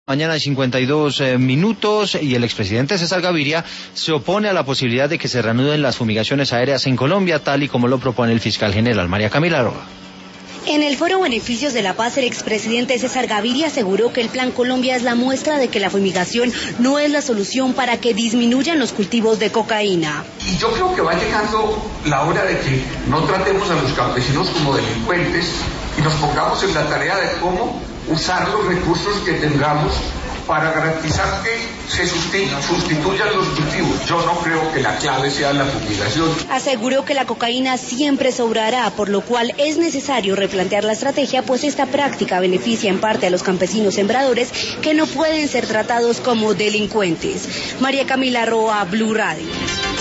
Mañana 52 minutos y el expresidente César Gaviria se opone a la posibilidad de que se reanuden las fumigaciones aéreas en Colombia, tal y como lo propone el fiscal general María Camila Roa. En el foro Beneficios de la Paz, el expresidente César Gaviria aseguró que el Plan Colombia es la muestra de que la fumigación no es la solución para que disminuyan los cultivos de cocaína. Y yo creo que va llegando la hora de que no tratemos a los campesinos como delincuentes y nos pongamos en la tarea de cómo usar los recursos que tengamos para garantizar que se sustituyan los cultivos. Yo no creo que la clave sea la fumigación. Aseguró que la cocaína siempre sobrará, por lo cual es necesario replantear la estrategia, pues esta práctica beneficia en parte a los campesinos sembradores que no pueden ser tratados como delincuentes. María Camila Roa, Blue Radio.